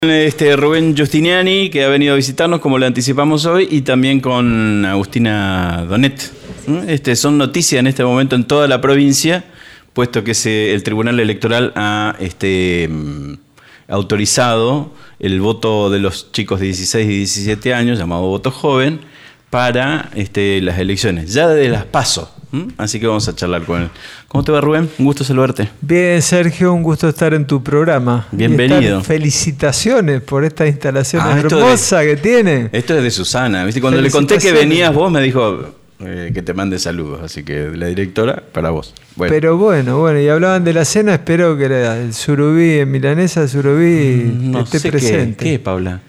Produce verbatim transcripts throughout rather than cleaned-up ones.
Este, Rubén Giustiniani, que ha venido a visitarnos, como le anticipamos hoy, y también con Agustina Donet. Este, son noticias en este momento en toda la provincia, puesto que se, el Tribunal Electoral ha este, autorizado el voto de los chicos de dieciséis y diecisiete años, llamado voto joven, para este, las elecciones, ya de las PASO. ¿Mm? Así que vamos a charlar con él. ¿Cómo te va, Rubén? Un gusto saludarte. Bien, Sergio, un gusto estar en tu programa. Bienvenido. Felicitaciones por esta instalación ah, hermosa de, que tiene. Esto es de Susana. ¿Viste? Cuando le conté que venías vos, me dijo eh, que te mande saludos. Así que la directora, para vos. Bueno. Pero bueno, bueno, y hablaban de la cena, espero que el surubí, en milanesa, el surubí mm, no esté sé presente. ¿Qué, qué es, Paula?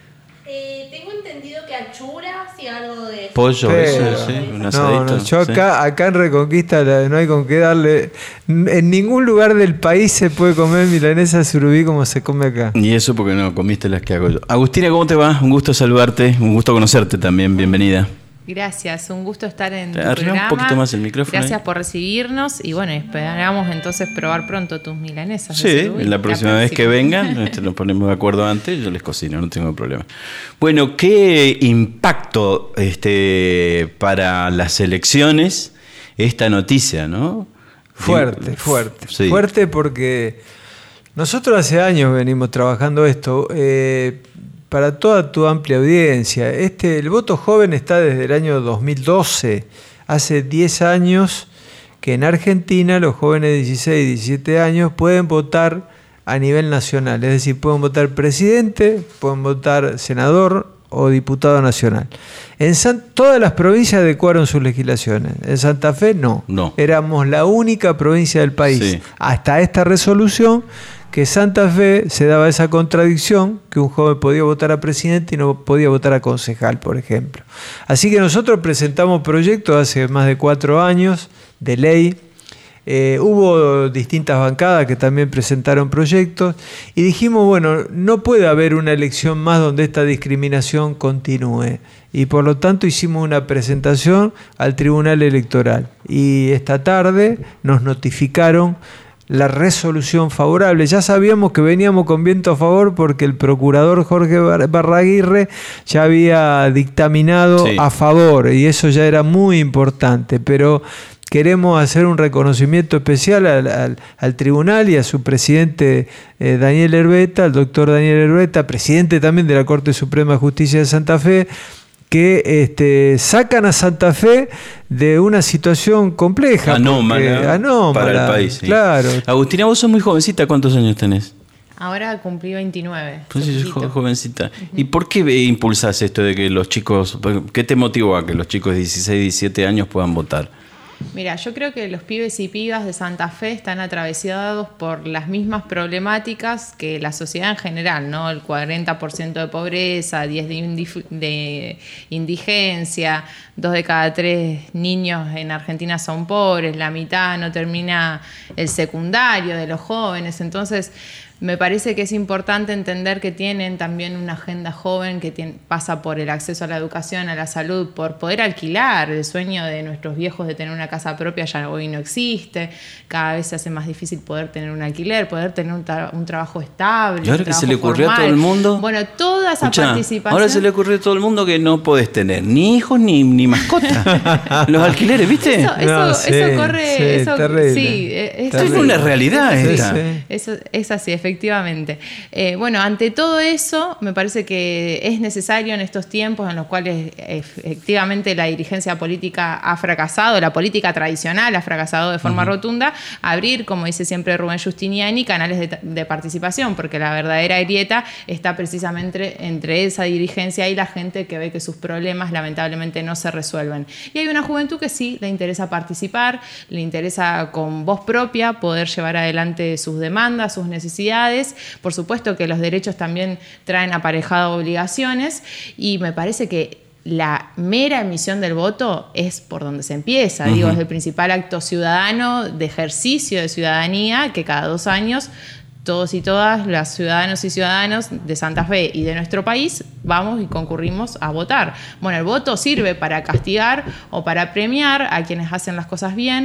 Pollo, pero, eso, sí, un asadito. No, no, yo acá, sí. acá en Reconquista no hay con qué darle. En ningún lugar del país se puede comer milanesa surubí como se come acá. Y eso porque no comiste las que hago yo. Agustina, ¿cómo te va? Un gusto saludarte, un gusto conocerte también, bienvenida. Gracias, un gusto estar en tu Arriba programa. Un poquito más el micrófono. Gracias ahí. por recibirnos y bueno, esperamos entonces probar pronto tus milanesas. Sí, la próxima vez que vengan, este, nos ponemos de acuerdo antes, yo les cocino, no tengo problema. Bueno, ¿qué impacto este, para las elecciones esta noticia, no? Fuerte, fuerte. Sí. Fuerte porque nosotros hace años venimos trabajando esto. Eh, Para toda tu amplia audiencia, este, el voto joven está desde el año dos mil doce, hace diez años que en Argentina los jóvenes de dieciséis y diecisiete años pueden votar a nivel nacional, es decir, pueden votar presidente, pueden votar senador o diputado nacional. En San, todas las provincias adecuaron sus legislaciones, en Santa Fe no, no. Éramos la única provincia del país, sí. Hasta esta resolución, que Santa Fe se daba esa contradicción, que un joven podía votar a presidente y no podía votar a concejal, por ejemplo. Así que nosotros presentamos proyectos hace más de cuatro años de ley. Eh, hubo distintas bancadas que también presentaron proyectos y dijimos, bueno, no puede haber una elección más donde esta discriminación continúe. Y por lo tanto hicimos una presentación al Tribunal Electoral. Y esta tarde nos notificaron la resolución favorable. Ya sabíamos que veníamos con viento a favor porque el procurador Jorge Barraguirre ya había dictaminado sí. a favor y eso ya era muy importante, pero queremos hacer un reconocimiento especial al, al, al tribunal y a su presidente eh, Daniel Herbeta, al doctor Daniel Herbeta, presidente también de la Corte Suprema de Justicia de Santa Fe, que este, sacan a Santa Fe de una situación compleja. Anómala, porque, anómala para el país. Sí. Claro. Agustina, vos sos muy jovencita, ¿cuántos años tenés? Ahora cumplí veintinueve. Pues sí, sos jovencita. Uh-huh. ¿Y por qué impulsás esto de que los chicos, qué te motivó a que los chicos de dieciséis, diecisiete años puedan votar? Mira, yo creo que los pibes y pibas de Santa Fe están atravesados por las mismas problemáticas que la sociedad en general, ¿no? El cuarenta por ciento de pobreza, diez por ciento de, de indigencia, dos de cada tres niños en Argentina son pobres, la mitad no termina el secundario de los jóvenes, entonces me parece que es importante entender que tienen también una agenda joven que tiene, pasa por el acceso a la educación, a la salud, por poder alquilar. El sueño de nuestros viejos de tener una casa propia ya hoy no existe. Cada vez se hace más difícil poder tener un alquiler, poder tener un, tra- un trabajo estable. Y ahora que se le ocurrió formal. A todo el mundo. Bueno, toda esa Escuchá, participación. Ahora se le ocurrió a todo el mundo que no podés tener ni hijos ni, ni mascota. Los alquileres, ¿viste? Eso, eso, no, eso sí, corre. Sí, eso, terrible, sí, eso es una realidad eso, esta. Sí, sí. Eso es así, efectivamente. Efectivamente. Eh, bueno, ante todo eso, me parece que es necesario en estos tiempos en los cuales efectivamente la dirigencia política ha fracasado, la política tradicional ha fracasado de forma uh-huh. rotunda, abrir, como dice siempre Rubén Giustiniani, canales de, de participación, porque la verdadera grieta está precisamente entre esa dirigencia y la gente que ve que sus problemas lamentablemente no se resuelven. Y hay una juventud que sí le interesa participar, le interesa con voz propia poder llevar adelante sus demandas, sus necesidades. Por supuesto que los derechos también traen aparejado obligaciones y me parece que la mera emisión del voto es por donde se empieza. Uh-huh. Digo, es el principal acto ciudadano de ejercicio de ciudadanía que cada dos años todos y todas, los ciudadanos y ciudadanas de Santa Fe y de nuestro país, vamos y concurrimos a votar. Bueno, el voto sirve para castigar o para premiar a quienes hacen las cosas bien,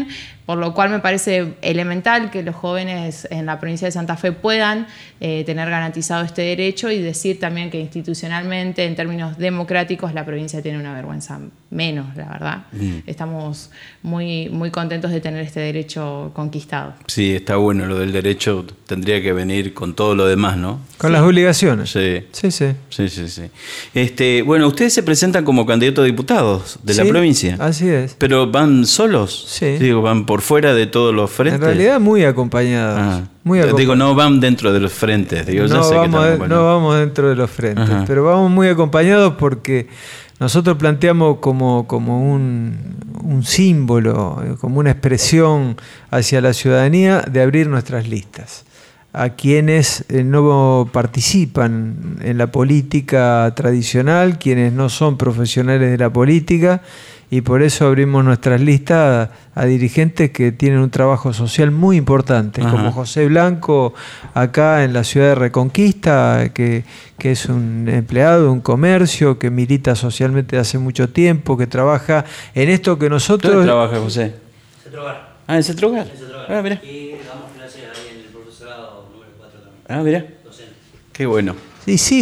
por lo cual me parece elemental que los jóvenes en la provincia de Santa Fe puedan eh, tener garantizado este derecho y decir también que institucionalmente, en términos democráticos, la provincia tiene una vergüenza menos, la verdad. Mm. Estamos muy, muy contentos de tener este derecho conquistado. Sí, está bueno lo del derecho, tendría que venir con todo lo demás, ¿no? Con sí. las obligaciones. Sí. Sí, sí. Sí, sí, sí. Este, bueno, ustedes se presentan como candidatos a diputados de sí, la provincia. Así es. ¿Pero van solos? Sí. Digo, ¿van por fuera de todos los frentes? En realidad muy acompañados. Ah. Muy acompañados. Digo, no van dentro de los frentes. Digo, no, ya sé vamos que de, no vamos dentro de los frentes, Ajá. pero vamos muy acompañados porque nosotros planteamos como, como un, un símbolo, como una expresión hacia la ciudadanía de abrir nuestras listas a quienes no participan en la política tradicional, quienes no son profesionales de la política, y por eso abrimos nuestras listas a, a dirigentes que tienen un trabajo social muy importante, Ajá. como José Blanco acá en la ciudad de Reconquista, que, que es un empleado de un comercio, que milita socialmente hace mucho tiempo, que trabaja en esto que nosotros... ¿Dónde trabaja José? Cetrogar. Ah, en Cetrogar. Ah, mira. Y damos clases ahí en el profesorado número cuatro también. Ah, mira. Docente. Qué bueno. Y sí,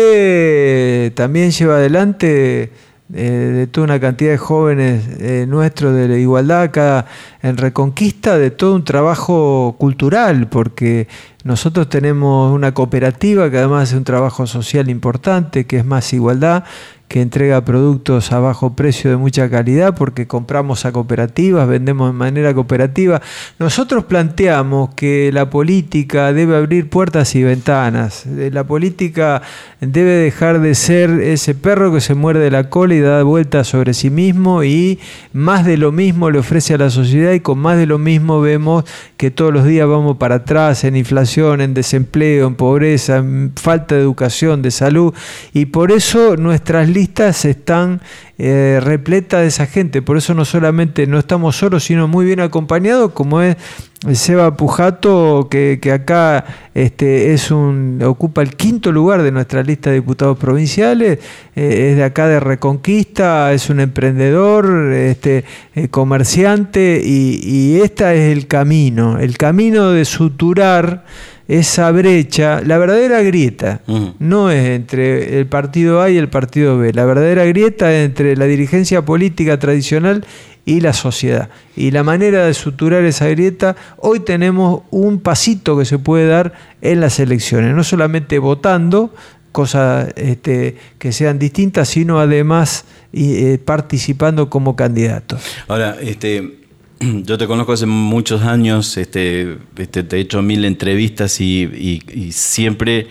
José también lleva adelante... Eh, de toda una cantidad de jóvenes eh, nuestros de la igualdad acá en Reconquista, de todo un trabajo cultural, porque nosotros tenemos una cooperativa que además hace un trabajo social importante, que es Más Igualdad, que entrega productos a bajo precio de mucha calidad, porque compramos a cooperativas, vendemos de manera cooperativa. Nosotros planteamos que la política debe abrir puertas y ventanas. La política debe dejar de ser ese perro que se muerde la cola y da vueltas sobre sí mismo, y más de lo mismo le ofrece a la sociedad, y con más de lo mismo vemos que todos los días vamos para atrás en inflación, en desempleo, en pobreza, en falta de educación, de salud, y por eso nuestras listas están eh, repletas de esa gente. Por eso no solamente no estamos solos, sino muy bien acompañados, como es Seba Pujato, que, que acá este, es un, ocupa el quinto lugar de nuestra lista de diputados provinciales, eh, es de acá de Reconquista, es un emprendedor, este, eh, comerciante, y, y este es el camino, el camino de suturar esa brecha, la verdadera grieta, uh-huh. no es entre el partido A y el partido B, la verdadera grieta es entre la dirigencia política tradicional y la sociedad. Y la manera de suturar esa grieta, hoy tenemos un pasito que se puede dar en las elecciones, no solamente votando cosas este, que sean distintas, sino además eh, participando como candidatos. Ahora, este... yo te conozco hace muchos años, este, este, te he hecho mil entrevistas y, y, y siempre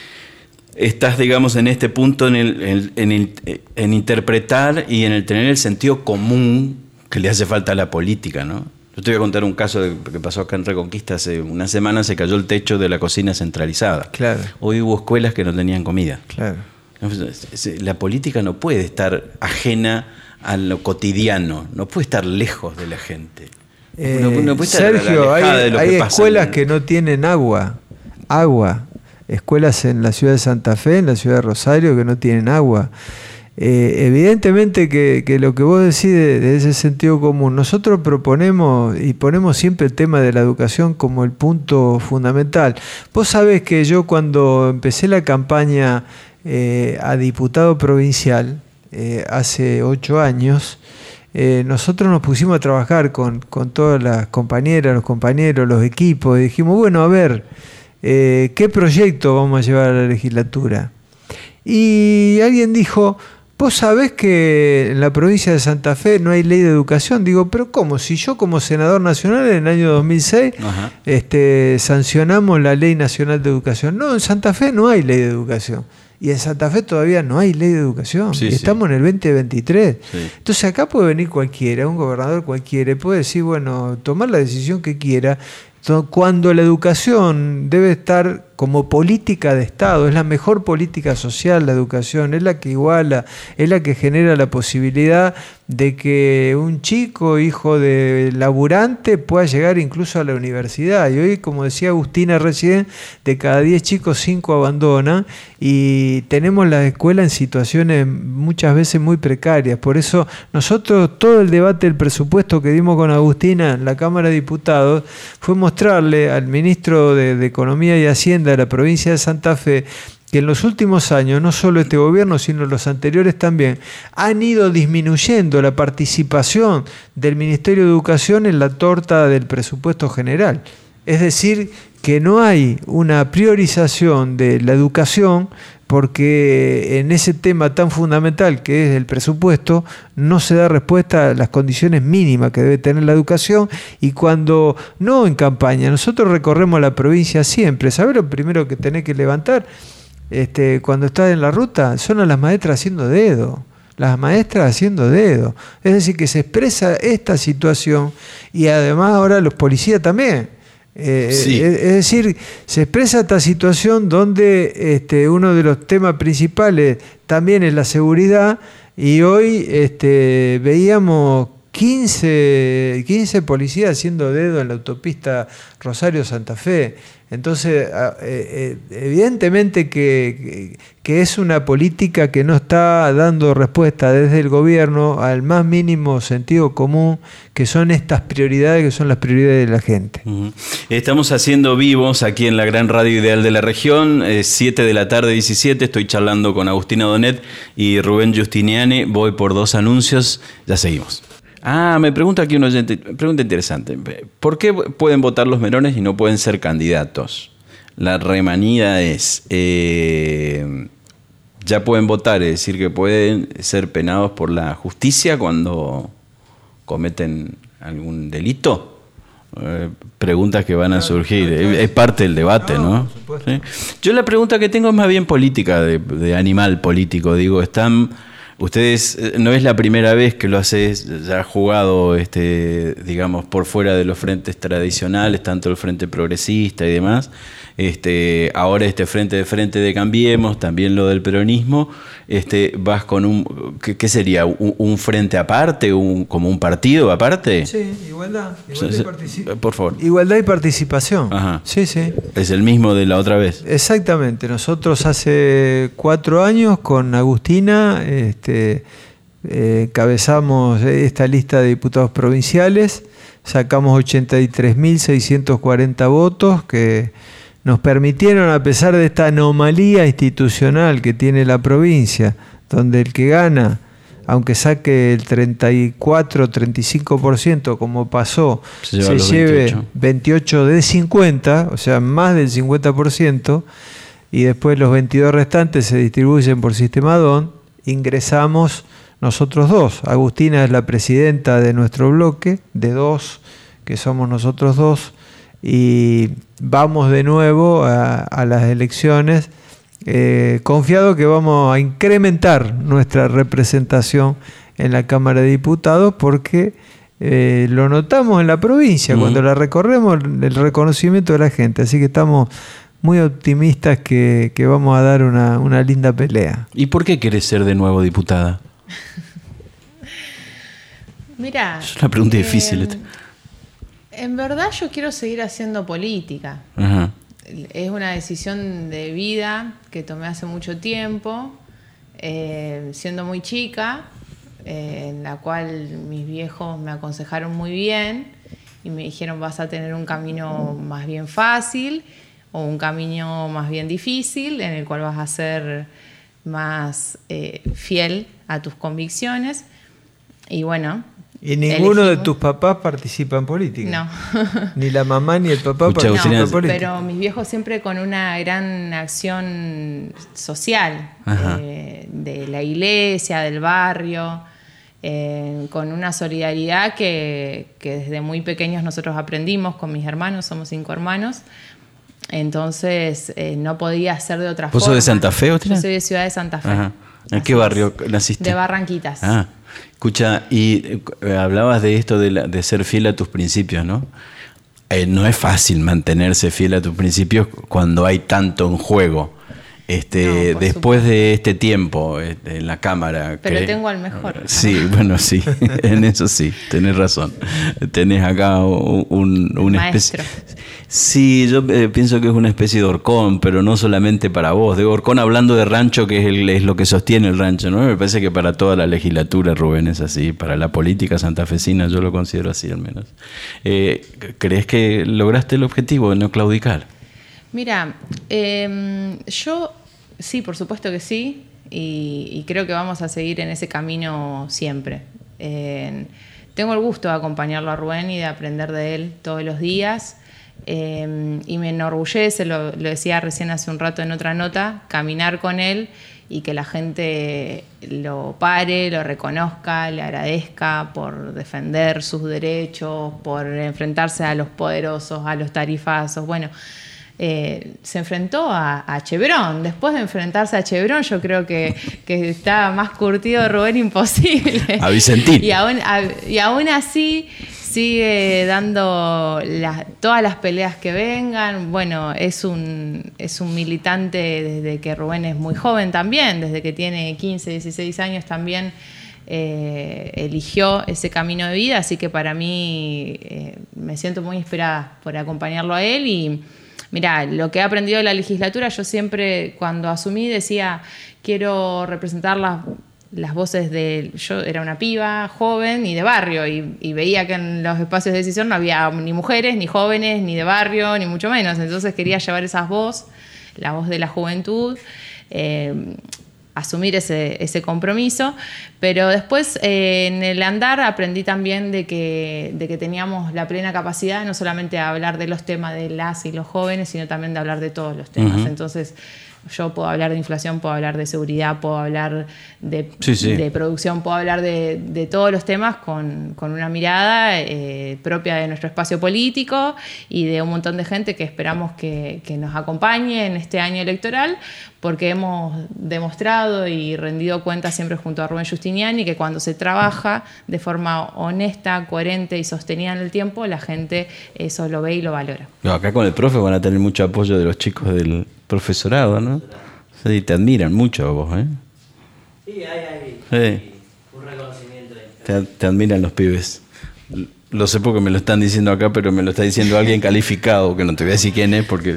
estás, digamos, en este punto en, el, en, en, el, en interpretar y en el tener el sentido común que le hace falta a la política, ¿no? Yo te voy a contar un caso de, que pasó acá en Reconquista. Hace una semana se cayó el techo de la cocina centralizada. Claro. Hoy hubo escuelas que no tenían comida. Claro. La política no puede estar ajena a lo cotidiano, no puede estar lejos de la gente. Eh, no, no puede estar Sergio, hay, de lo hay que escuelas en... que no tienen agua, agua, escuelas en la ciudad de Santa Fe, en la ciudad de Rosario, que no tienen agua. Eh, evidentemente que, que lo que vos decís de, de ese sentido común, nosotros proponemos y ponemos siempre el tema de la educación como el punto fundamental. Vos sabés que yo cuando empecé la campaña eh, a diputado provincial, Eh, hace ocho años, eh, nosotros nos pusimos a trabajar con, con todas las compañeras, los compañeros, los equipos, y dijimos, bueno, a ver, eh, ¿qué proyecto vamos a llevar a la legislatura? Y alguien dijo, ¿vos sabés que en la provincia de Santa Fe no hay ley de educación? Digo, ¿pero cómo? Si yo como senador nacional en el año dos mil seis este, sancionamos la Ley Nacional de Educación. No, en Santa Fe no hay ley de educación. Y en Santa Fe todavía no hay ley de educación. Sí, y estamos sí. en el veinte veintitrés. Sí. Entonces acá puede venir cualquiera, un gobernador cualquiera, y puede decir, bueno, tomar la decisión que quiera, cuando la educación debe estar como política de Estado. Es la mejor política social, la educación, es la que iguala, es la que genera la posibilidad de que un chico, hijo de laburante, pueda llegar incluso a la universidad. Y hoy, como decía Agustina recién, de cada diez chicos, cinco abandonan, y tenemos la escuela en situaciones muchas veces muy precarias. Por eso nosotros, todo el debate del presupuesto que dimos con Agustina en la Cámara de Diputados fue mostrarle al ministro de, de Economía y Hacienda de la provincia de Santa Fe que en los últimos años, no solo este gobierno, sino los anteriores también, han ido disminuyendo la participación del Ministerio de Educación en la torta del presupuesto general. Es decir, que no hay una priorización de la educación, porque en ese tema tan fundamental que es el presupuesto no se da respuesta a las condiciones mínimas que debe tener la educación. Y cuando no en campaña, nosotros recorremos la provincia siempre, ¿sabés lo primero que tenés que levantar? Este, cuando estás en la ruta, son a las maestras haciendo dedo, las maestras haciendo dedo. Es decir, que se expresa esta situación, y además ahora los policías también. Eh, sí. es, es decir, se expresa esta situación donde este, uno de los temas principales también es la seguridad, y hoy este, veíamos quince, quince policías haciendo dedo en la autopista Rosario-Santa Fe. Entonces, eh, evidentemente que, que es una política que no está dando respuesta desde el gobierno al más mínimo sentido común, que son estas prioridades, que son las prioridades de la gente. Uh-huh. Estamos haciendo vivos aquí en la gran radio ideal de la región, eh, siete de la tarde, diecisiete, estoy charlando con Agustina Donet y Rubén Giustiniani, voy por dos anuncios, ya seguimos. Ah, me pregunta aquí un oyente, pregunta interesante. ¿Por qué pueden votar los menores y no pueden ser candidatos? La remanida es, eh, ya pueden votar, es decir, que pueden ser penados por la justicia cuando cometen algún delito. Eh, preguntas que van a surgir, es, es parte del debate, ¿no? ¿no? ¿Sí? Yo la pregunta que tengo es más bien política, de, de animal político, digo, están... Ustedes, no es la primera vez que lo haces, ya ha jugado, este, digamos, por fuera de los frentes tradicionales, tanto el Frente Progresista y demás. Este, ahora este Frente de Frente de Cambiemos, también lo del peronismo. Este, vas con un, ¿qué, qué sería? ¿Un, un frente aparte? Un, ¿Como un partido aparte? Sí, igualdad. Igualdad, y, partici- por favor. Igualdad y participación. Ajá. Sí, sí. Es el mismo de la otra vez. Exactamente. Nosotros hace cuatro años con Agustina este, eh, encabezamos esta lista de diputados provinciales, sacamos ochenta y tres mil seiscientos cuarenta votos que nos permitieron, a pesar de esta anomalía institucional que tiene la provincia, donde el que gana, aunque saque el treinta y cuatro, treinta y cinco por ciento como pasó, se, se lleve veintiocho. veintiocho de cincuenta, o sea, más del cincuenta por ciento, y después los veintidós restantes se distribuyen por sistema D O N, ingresamos nosotros dos. Agustina es la presidenta de nuestro bloque, de dos, que somos nosotros dos, y vamos de nuevo a, a las elecciones, eh, confiado que vamos a incrementar nuestra representación en la Cámara de Diputados, porque eh, lo notamos en la provincia, uh-huh. Cuando la recorremos, el reconocimiento de la gente, así que estamos muy optimistas que, que vamos a dar una, una linda pelea. ¿Y por qué querés ser de nuevo diputada? Mira, es una pregunta eh, difícil. En verdad yo quiero seguir haciendo política. Ajá. Es una decisión de vida que tomé hace mucho tiempo, eh, siendo muy chica, eh, en la cual mis viejos me aconsejaron muy bien y me dijeron: vas a tener un camino más bien fácil o un camino más bien difícil, en el cual vas a ser más eh, fiel a tus convicciones. Y bueno, ¿y ninguno elegimos. de tus papás participa en política? No. Ni la mamá ni el papá Mucha participan no, en política. Pero mis viejos siempre con una gran acción social, eh, de la iglesia, del barrio, eh, con una solidaridad que, que desde muy pequeños nosotros aprendimos con mis hermanos, somos cinco hermanos. Entonces eh, no podía ser de otra ¿Vos forma. ¿Vos sos de Santa Fe? Yo soy de Ciudad de Santa Fe. Ajá. ¿En Así qué barrio es. naciste? De Barranquitas. Ah, escucha, y eh, hablabas de esto de, la, de ser fiel a tus principios, ¿no? eh, no es fácil mantenerse fiel a tus principios cuando hay tanto en juego. Este, no, después supuesto. de este tiempo este, en la Cámara. Pero que, tengo al mejor. Sí, bueno, sí, en eso sí, tenés razón. Tenés acá un, un, una especie. Sí, yo eh, pienso que es una especie de horcón, pero no solamente para vos. De horcón hablando de rancho, que es, el, es lo que sostiene el rancho, ¿no? Me parece que para toda la legislatura, Rubén, es así. Para la política santafesina, yo lo considero así al menos. Eh, ¿Crees que lograste el objetivo de no claudicar? Mira, eh, yo sí, por supuesto que sí, y, y creo que vamos a seguir en ese camino siempre. Eh, tengo el gusto de acompañarlo a Rubén y de aprender de él todos los días, eh, y me enorgullece, lo, lo decía recién hace un rato en otra nota, caminar con él y que la gente lo pare, lo reconozca, le agradezca por defender sus derechos, por enfrentarse a los poderosos, a los tarifazos, bueno... Eh, se enfrentó a, a Chevron. Después de enfrentarse a Chevron, yo creo que, que está más curtido Rubén imposible. A Vicentín. Y aún, a, y aún así sigue dando la, todas las peleas que vengan. Bueno, es un, es un militante desde que Rubén es muy joven también, desde que tiene quince, dieciséis años también. Eh, eligió ese camino de vida, así que para mí eh, me siento muy inspirada por acompañarlo a él. Y mirá, lo que he aprendido de la legislatura, yo siempre cuando asumí decía, quiero representar las, las voces de... Yo era una piba joven y de barrio, y, y veía que en los espacios de decisión no había ni mujeres, ni jóvenes, ni de barrio, ni mucho menos. Entonces quería llevar esas voces, la voz de la juventud, eh, asumir ese, ese compromiso, pero después eh, en el andar aprendí también de que, de que teníamos la plena capacidad no solamente de hablar de los temas de las y los jóvenes, sino también de hablar de todos los temas. Uh-huh. Entonces yo puedo hablar de inflación, puedo hablar de seguridad, puedo hablar de, sí, sí. de producción, puedo hablar de, de todos los temas con, con una mirada eh, propia de nuestro espacio político y de un montón de gente que esperamos que, que nos acompañe en este año electoral, porque hemos demostrado y rendido cuentas siempre junto a Rubén Giustiniani que cuando se trabaja de forma honesta, coherente y sostenida en el tiempo, la gente eso lo ve y lo valora. No, acá con el profe van a tener mucho apoyo de los chicos del profesorado, ¿no? Sí, te admiran mucho a vos, ¿eh? Sí, hay, hay, sí. hay un reconocimiento ahí. Te, te admiran los pibes. Lo sé porque me lo están diciendo acá, pero me lo está diciendo alguien calificado, que no te voy a decir quién es, porque...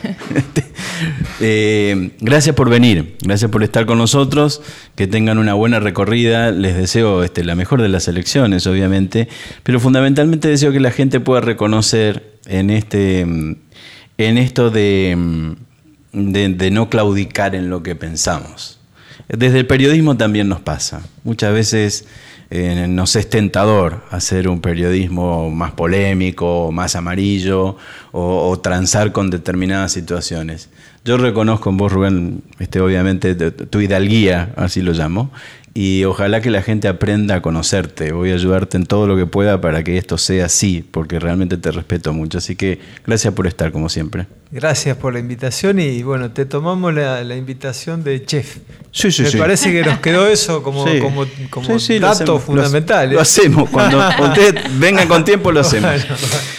eh, gracias por venir, gracias por estar con nosotros, que tengan una buena recorrida, les deseo este, la mejor de las elecciones, obviamente, pero fundamentalmente deseo que la gente pueda reconocer en, este, en esto de, de, de no claudicar en lo que pensamos. Desde el periodismo también nos pasa, muchas veces... Eh, nos es tentador hacer un periodismo más polémico, más amarillo o, o transar con determinadas situaciones. Yo reconozco en vos, Rubén, este, obviamente tu hidalguía, así lo llamo, y ojalá que la gente aprenda a conocerte. Voy a ayudarte en todo lo que pueda para que esto sea así, porque realmente te respeto mucho. Así que gracias por estar, como siempre. Gracias por la invitación y bueno, te tomamos la, la invitación de chef. Sí, sí, Me sí. parece que nos quedó eso como, sí. como, como sí, sí, dato lo hacemos, fundamental. Lo, lo hacemos. Cuando ustedes vengan con tiempo, lo hacemos. Bueno,